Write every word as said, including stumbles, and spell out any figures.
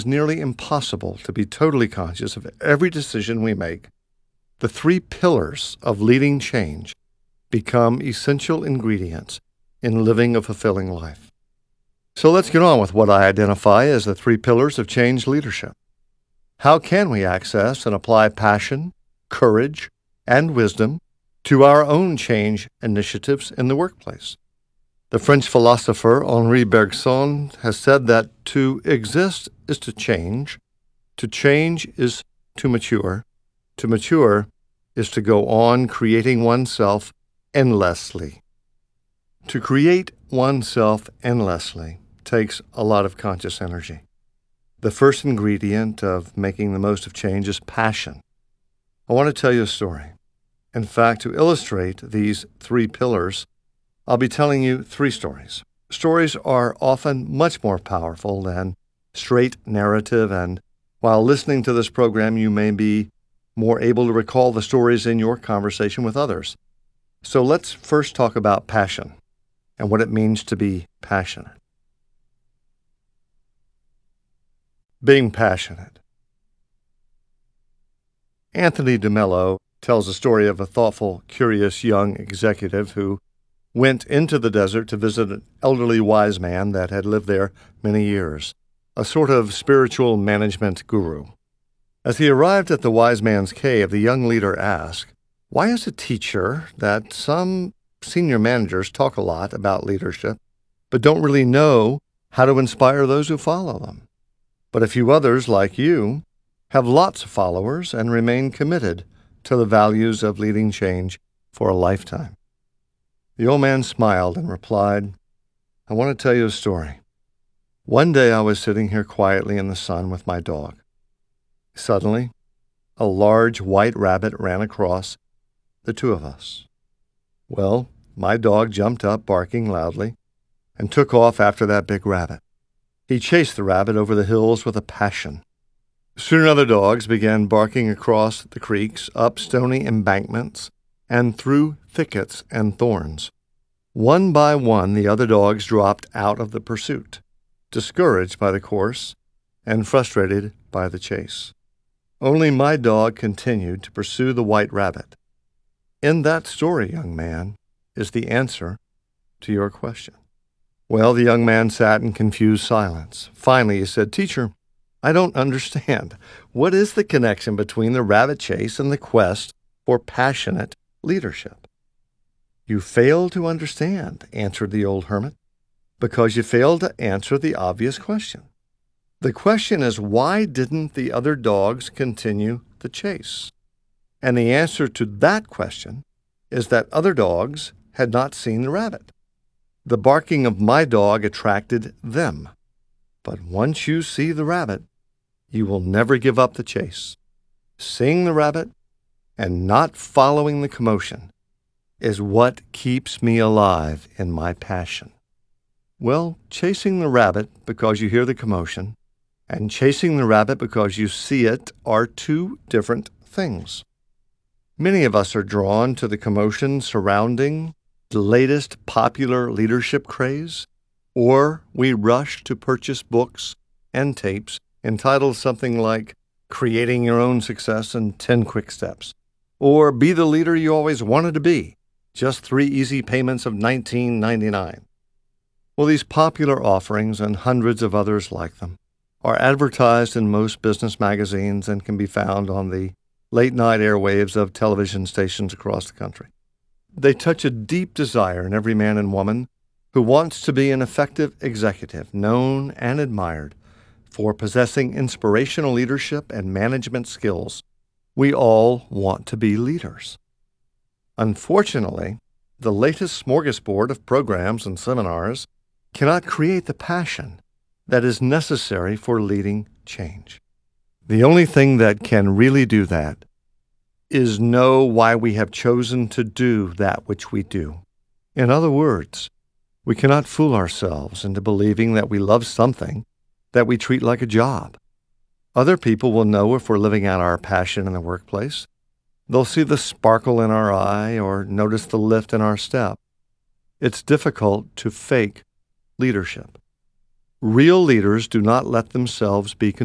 It's nearly impossible to be totally conscious of every decision we make. The three pillars of leading change become essential ingredients in living a fulfilling life. So let's get on with what I identify as the three pillars of change leadership. How can we access and apply passion, courage, and wisdom to our own change initiatives in the workplace? The French philosopher Henri Bergson has said that to exist is to change, to change is to mature, to mature is to go on creating oneself endlessly. To create oneself endlessly takes a lot of conscious energy. The first ingredient of making the most of change is passion. I want to tell you a story. In fact, to illustrate these three pillars, I'll be telling you three stories. Stories are often much more powerful than straight narrative, and while listening to this program, you may be more able to recall the stories in your conversation with others. So let's first talk about passion and what it means to be passionate. Being passionate. Anthony DeMello tells the story of a thoughtful, curious young executive who went into the desert to visit an elderly wise man that had lived there many years, a sort of spiritual management guru. As he arrived at the wise man's cave, the young leader asked, "Why is it, teacher, that some senior managers talk a lot about leadership, but don't really know how to inspire those who follow them? But a few others, like you, have lots of followers and remain committed to the values of leading change for a lifetime?" The old man smiled and replied, "I want to tell you a story. One day I was sitting here quietly in the sun with my dog. Suddenly, a large white rabbit ran across the two of us. Well, my dog jumped up, barking loudly, and took off after that big rabbit. He chased the rabbit over the hills with a passion. Soon other dogs began barking across the creeks, up stony embankments, and through thickets and thorns. One by one, the other dogs dropped out of the pursuit, discouraged by the course and frustrated by the chase. Only my dog continued to pursue the white rabbit. In that story, young man, is the answer to your question." Well, the young man sat in confused silence. Finally, he said, "Teacher, I don't understand. What is the connection between the rabbit chase and the quest for passionate leadership?" "You fail to understand," answered the old hermit, "because you fail to answer the obvious question. The question is, why didn't the other dogs continue the chase? And the answer to that question is that other dogs had not seen the rabbit. The barking of my dog attracted them. But once you see the rabbit, you will never give up the chase. Seeing the rabbit and not following the commotion is what keeps me alive in my passion." Well, chasing the rabbit because you hear the commotion and chasing the rabbit because you see it are two different things. Many of us are drawn to the commotion surrounding the latest popular leadership craze, or we rush to purchase books and tapes entitled something like Creating Your Own Success in ten Quick Steps, or Be the Leader You Always Wanted to Be, just three easy payments of nineteen ninety-nine. Well, these popular offerings and hundreds of others like them are advertised in most business magazines and can be found on the late-night airwaves of television stations across the country. They touch a deep desire in every man and woman who wants to be an effective executive, known and admired for possessing inspirational leadership and management skills. We all want to be leaders. Unfortunately, the latest smorgasbord of programs and seminars cannot create the passion that is necessary for leading change. The only thing that can really do that is know why we have chosen to do that which we do. In other words, we cannot fool ourselves into believing that we love something that we treat like a job. Other people will know if we're living out our passion in the workplace. They'll see the sparkle in our eye or notice the lift in our step. It's difficult to fake leadership. Real leaders do not let themselves be